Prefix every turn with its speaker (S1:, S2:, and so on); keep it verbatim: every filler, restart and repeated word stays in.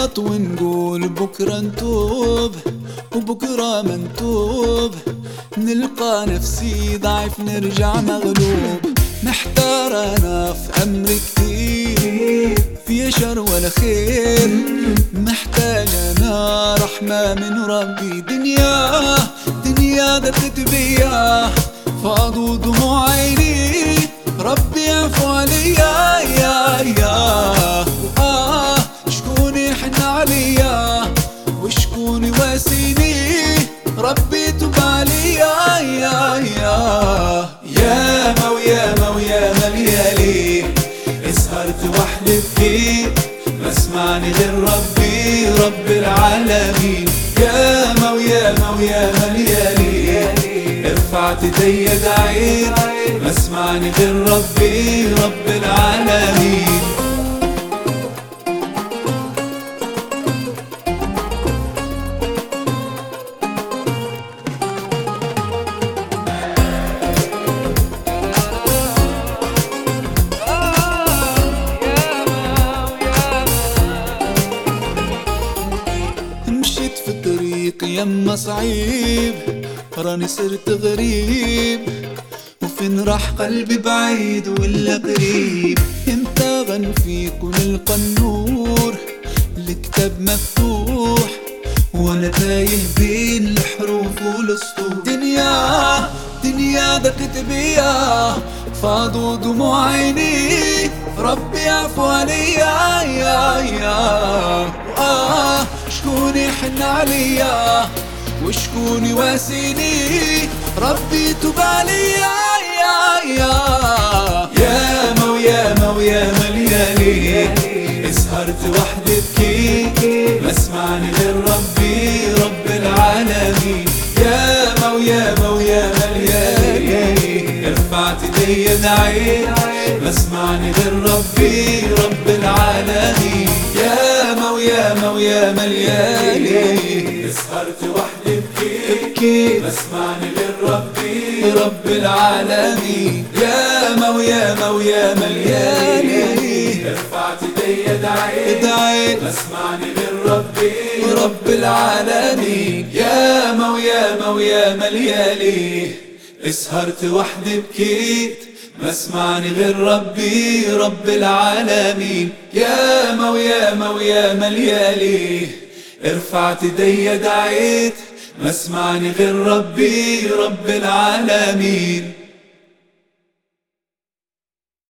S1: نغلط ونقول بكرة نتوب، وبكرة ما نتوب نلقى نفسي ضعيف نرجع مغلوب. محتار انا في امر كتير، في شر ولا خير، محتاج انا رحمة من ربي. دنيا دنيا دقت بيا فاضوا دموع عيني، ربي يعفو عليا يا يا آه شكون يحن عليا وشكون يواسيني، ربي توب عليا يا يا ياما وياما وياما ليالي سهرت وحدي بكيت ما سمعني غير ربي رب العالمين. ياما وياما وياما ليالي رفعت ايدي دعيت ما سمعني غير ربي رب العالمين. مشيت في طريق يما صعيب راني صرت غريب، وفين راح قلبي بعيد ولا قريب. امتى غنفيق ونلقى النور الكتاب مفتوح وانا تايه بين الحروف والسطور. دنيا دنيا دقت بيا فاضوا دموع عيني، ربي يعفو عليا يا يا آه شكون يحن عليا وشكون يواسيني، ربي توب عليا يا يا ياما وياما وياما ليالي سهرت وحدي بكيت ما سمعني غير ربي رب العالمين. ياما وياما وياما ليالي رفعت ايدي دعيت ما سمعني غير ربي رب العالمين. ياما وياما وياما ليالي سهرت وحدي بكيت ما سمعني غير ربي رب العالمين. ياما وياما وياما ليالي رفعت ايدي دعيت ما سمعني غير ربي رب العالمين. ياما وياما وياما ليالي سهرت وحدي بكيت ما سمعني غير ربي رب العالمين. ياما وياما وياما ليالي رفعت ايدي دعيت ما سمعني غير ربي رب العالمين.